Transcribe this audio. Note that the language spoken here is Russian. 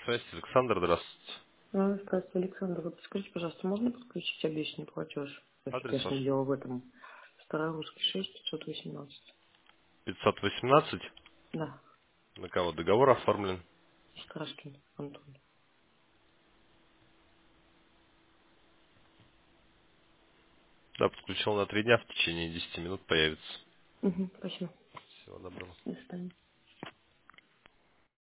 Связь, Александр, здравствуйте. Здравствуйте, Александр. Вот скажите, пожалуйста, можно подключить обещанный платеж? Адрес Я ж ваш? не делал в этом. Старорусский 6 518. 518. Да, На кого договор оформлен? Страшкин Антон. Да, подключил на 3 дня, в течение 10 минут появится. Спасибо. Всего доброго. До свидания.